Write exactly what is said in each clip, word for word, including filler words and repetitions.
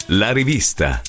La rivista.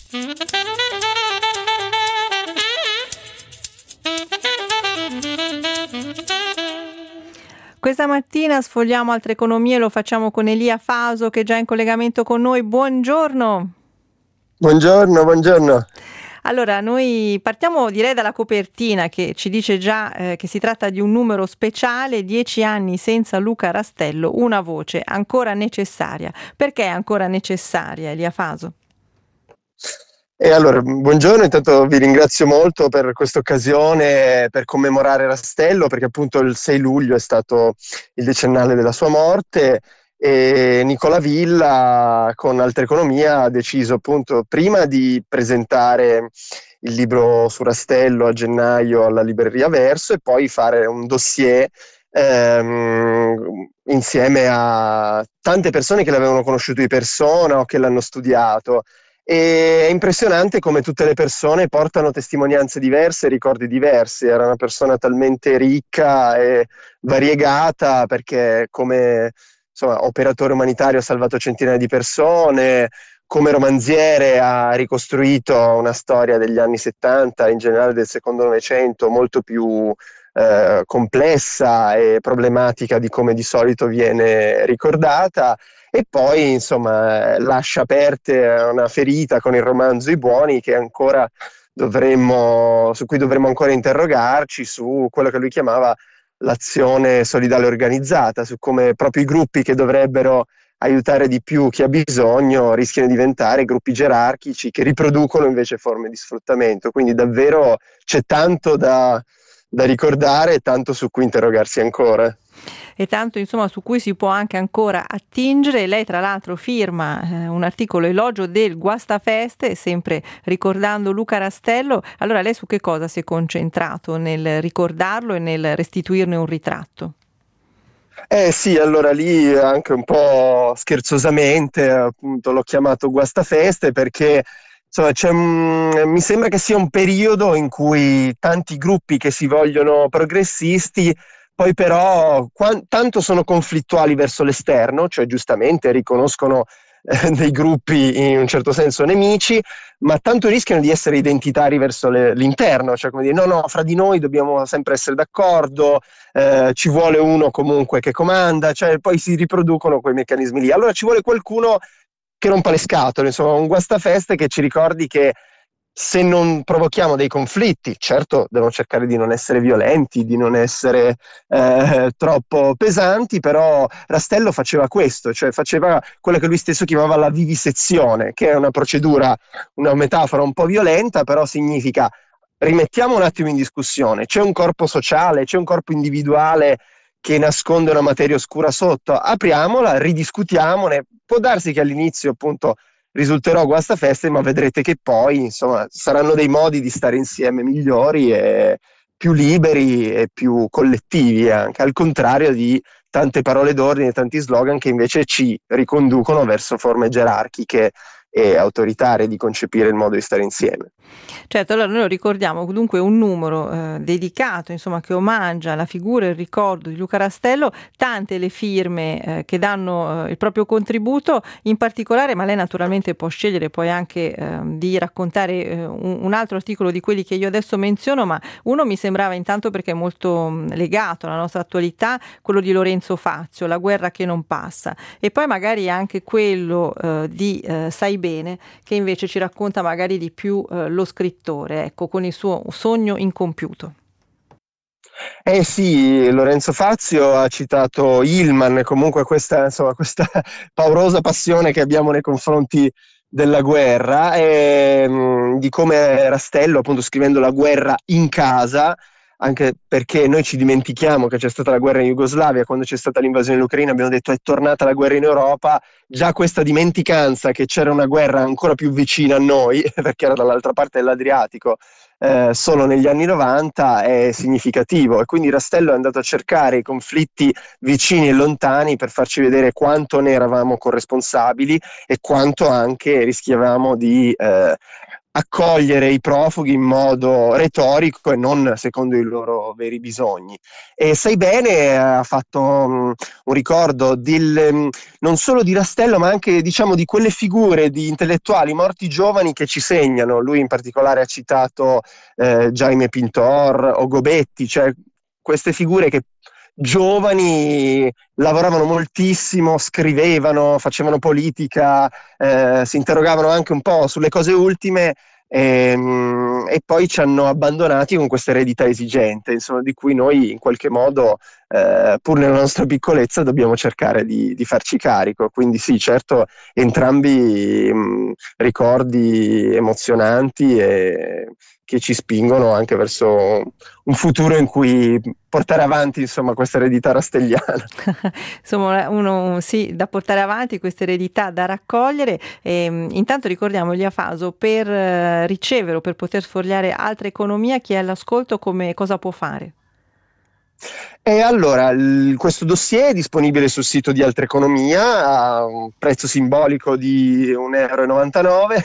Questa mattina sfogliamo altre economie, lo facciamo con Elia Faso che è già in collegamento con noi. Buongiorno. Buongiorno, buongiorno. Allora, noi partiamo direi dalla copertina che ci dice già eh, che si tratta di un numero speciale, dieci anni senza Luca Rastello, una voce ancora necessaria. Perché è ancora necessaria, Elia Faso? E allora, buongiorno, intanto vi ringrazio molto per questa occasione per commemorare Rastello, perché appunto il sei luglio è stato il decennale della sua morte e Nicola Villa con Altra Economia ha deciso appunto prima di presentare il libro su Rastello a gennaio alla libreria Verso e poi fare un dossier ehm, insieme a tante persone che l'avevano conosciuto di persona o che l'hanno studiato. E è impressionante come tutte le persone portano testimonianze diverse, ricordi diversi. Era una persona talmente ricca e variegata perché come insomma, operatore umanitario ha salvato centinaia di persone, come romanziere ha ricostruito una storia degli anni settanta, in generale del secondo Novecento, molto più eh, complessa e problematica di come di solito viene ricordata. E poi insomma lascia aperte una ferita con il romanzo I Buoni che ancora dovremmo, su cui dovremmo ancora interrogarci, su quello che lui chiamava l'azione solidale organizzata, su come proprio i gruppi che dovrebbero aiutare di più chi ha bisogno rischiano di diventare gruppi gerarchici che riproducono invece forme di sfruttamento. Quindi davvero c'è tanto da, da ricordare e tanto su cui interrogarsi ancora. E tanto insomma su cui si può anche ancora attingere. Lei tra l'altro firma eh, un articolo elogio del guastafeste, sempre ricordando Luca Rastello. Allora lei su che cosa si è concentrato nel ricordarlo e nel restituirne un ritratto? Eh sì, allora lì anche un po' scherzosamente appunto l'ho chiamato guastafeste perché insomma c'è un, mi sembra che sia un periodo in cui tanti gruppi che si vogliono progressisti poi però quan, tanto sono conflittuali verso l'esterno, cioè giustamente riconoscono eh, dei gruppi in un certo senso nemici, ma tanto rischiano di essere identitari verso le, l'interno, cioè come dire no no, fra di noi dobbiamo sempre essere d'accordo, eh, ci vuole uno comunque che comanda, cioè poi si riproducono quei meccanismi lì. Allora ci vuole qualcuno che rompa le scatole, insomma un guastafeste che ci ricordi che se non provochiamo dei conflitti, certo devono cercare di non essere violenti, di non essere eh, troppo pesanti, però Rastello faceva questo, cioè faceva quello che lui stesso chiamava la vivisezione, che è una procedura, una metafora un po' violenta, però significa rimettiamo un attimo in discussione, c'è un corpo sociale, c'è un corpo individuale che nasconde una materia oscura sotto, apriamola, ridiscutiamone, può darsi che all'inizio appunto risulterò guastafeste, ma vedrete che poi insomma saranno dei modi di stare insieme migliori e più liberi e più collettivi anche, al contrario di tante parole d'ordine, tanti slogan che invece ci riconducono verso forme gerarchiche e autoritarie di concepire il modo di stare insieme. Certo, allora noi lo ricordiamo dunque un numero eh, dedicato, insomma, che omaggia la figura e il ricordo di Luca Rastello, tante le firme eh, che danno eh, il proprio contributo, in particolare, ma lei naturalmente può scegliere poi anche eh, di raccontare eh, un, un altro articolo di quelli che io adesso menziono, ma uno mi sembrava intanto perché è molto mh, legato alla nostra attualità, quello di Lorenzo Fazio, La guerra che non passa, e poi magari anche quello eh, di eh, Sai Bene, che invece ci racconta magari di più eh, lo scrittore, ecco, con il suo sogno incompiuto. Eh sì, Lorenzo Fazio ha citato Hillman, comunque questa, insomma, questa paurosa passione che abbiamo nei confronti della guerra e mh, di come Rastello, appunto scrivendo La guerra in casa, anche perché noi ci dimentichiamo che c'è stata la guerra in Jugoslavia, quando c'è stata l'invasione dell'Ucraina abbiamo detto è tornata la guerra in Europa, già questa dimenticanza che c'era una guerra ancora più vicina a noi, perché era dall'altra parte dell'Adriatico, eh, solo negli anni novanta è significativo, e quindi Rastello è andato a cercare i conflitti vicini e lontani per farci vedere quanto ne eravamo corresponsabili e quanto anche rischiavamo di eh, accogliere i profughi in modo retorico e non secondo i loro veri bisogni. E sai bene, ha fatto um, un ricordo del, um, non solo di Rastello, ma anche, diciamo, di quelle figure di intellettuali morti giovani che ci segnano. Lui in particolare ha citato eh, Jaime Pintor o Gobetti, cioè queste figure che giovani lavoravano moltissimo, scrivevano, facevano politica, eh, si interrogavano anche un po' sulle cose ultime, ehm, e poi ci hanno abbandonati con questa eredità esigente, insomma, di cui noi in qualche modo, eh, pur nella nostra piccolezza, dobbiamo cercare di, di farci carico. Quindi sì, certo, entrambi mh, ricordi emozionanti e che ci spingono anche verso un futuro in cui portare avanti, insomma, questa eredità rastelliana. Insomma, uno sì, da portare avanti, questa eredità da raccogliere. E, intanto ricordiamo Eliafaso, per eh, ricevere o per poter sfogliare altra economia, chi è all'ascolto come cosa può fare? E allora, il, questo dossier è disponibile sul sito di Altra Economia a un prezzo simbolico di un euro e novantanove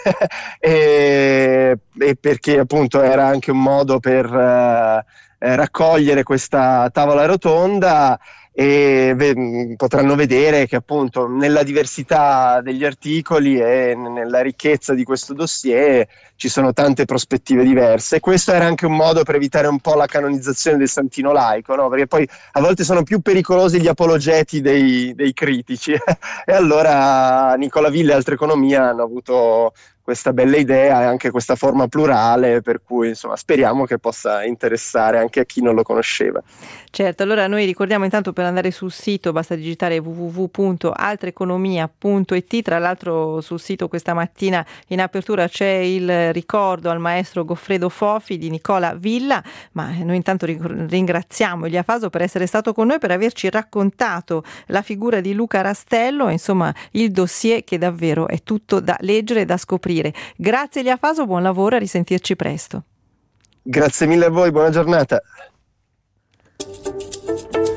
e, e perché appunto era anche un modo per eh, eh, raccogliere questa tavola rotonda e ve- potranno vedere che appunto nella diversità degli articoli e nella ricchezza di questo dossier ci sono tante prospettive diverse. Questo era anche un modo per evitare un po' la canonizzazione del santino laico, no? Perché poi a volte sono più pericolosi gli apologeti dei, dei critici e allora Nicola Villa e Altra Economia hanno avuto questa bella idea e anche questa forma plurale, per cui insomma speriamo che possa interessare anche a chi non lo conosceva. Certo, allora noi ricordiamo intanto, per andare sul sito basta digitare w w w punto altreconomia punto i t. Tra l'altro sul sito questa mattina in apertura c'è il ricordo al maestro Goffredo Fofi di Nicola Villa, ma noi intanto ringraziamo Eliafaso per essere stato con noi, per averci raccontato la figura di Luca Rastello, insomma il dossier che davvero è tutto da leggere e da scoprire. Grazie Eliafaso, buon lavoro, a risentirci presto. Grazie mille a voi, buona giornata.